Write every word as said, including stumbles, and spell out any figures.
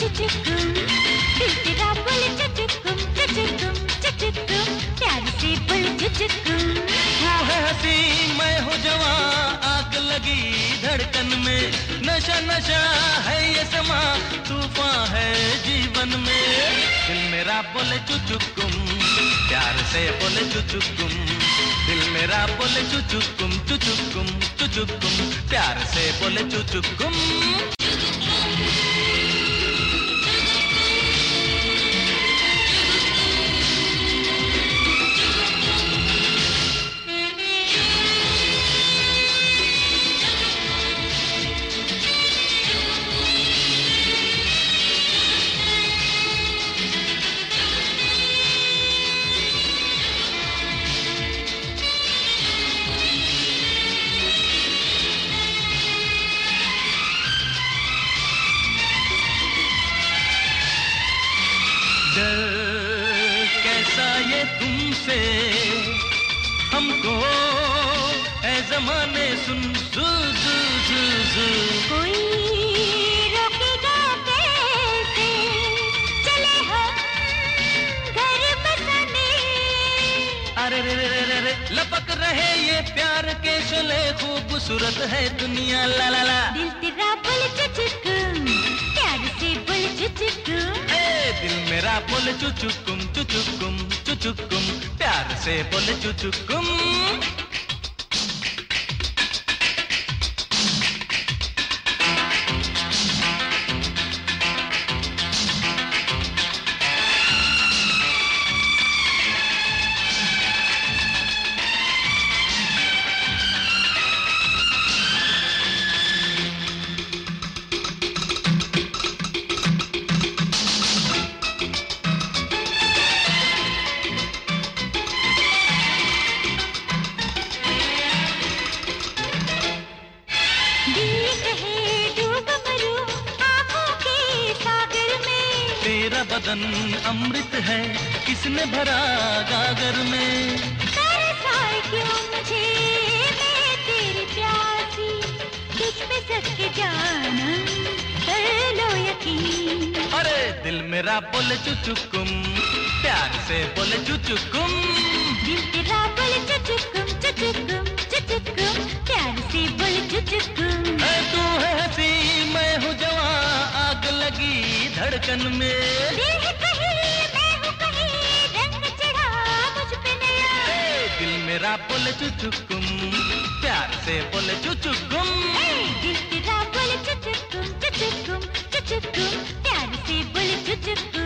चुचुकुम, दिल तेरा बोले चुचुकुम, चुचुकुम, चुचुकुम, प्यार से बोले चुचुकुम। तू है हंसी मैं हूँ जवां, आग लगी धड़कन में, नशा नशा है ये समा, तूफान है जीवन में। दिल मेरा बोले चुचुकुम, प्यार से बोले चुचुकुम, दिल मेरा बोले चुचुकुम, चुचुकुम, चुचुकुम, प्यार से बोले चुचुकुम। डर कैसा ये तुमसे हमको ऐ ज़माने सुन जू जू जू जू। कोई रोकेगा कैसे, चले हम घर बसाने। अरे रे रे रे रे रे लपक रहे ये प्यार के शोले, खूबसूरत है दुनिया ला ला ला। दिल तेरा बोले चुचुकुम, प्यार से बोले चुचुकुम। दिल मेरा बोले चुचुकुम, चुचुकुम, चुचुकुम, प्यार से बोले चुचुकुम। तेरा बदन अमृत है, किसने भरा गागर में। तरसाए क्यों मुझे मैं तेरी प्यासी, तुझ पे सच जाना कर लो यकीन। अरे दिल मेरा बोले चुचुकुम, प्यार से बोले चुचुकुम। दिल तेरा बोले चुचुकुम, चुचुकुम, चुचुकुम, प्यार से बोले चुचुकुम। तू है हंसी मैं हूँ जवां, आग लगी धड़कन में। दिल है कहीं मैं हूँ कहीं, रंग चढ़ा मुझ पे नया। दिल मेरा बोले चुचुकुम, प्यार से बोले चुचुकुम। दिल तेरा बोले चुचुकुम, चुचुकुम, चुचुकुम, प्यार से बोले चुचुकुम।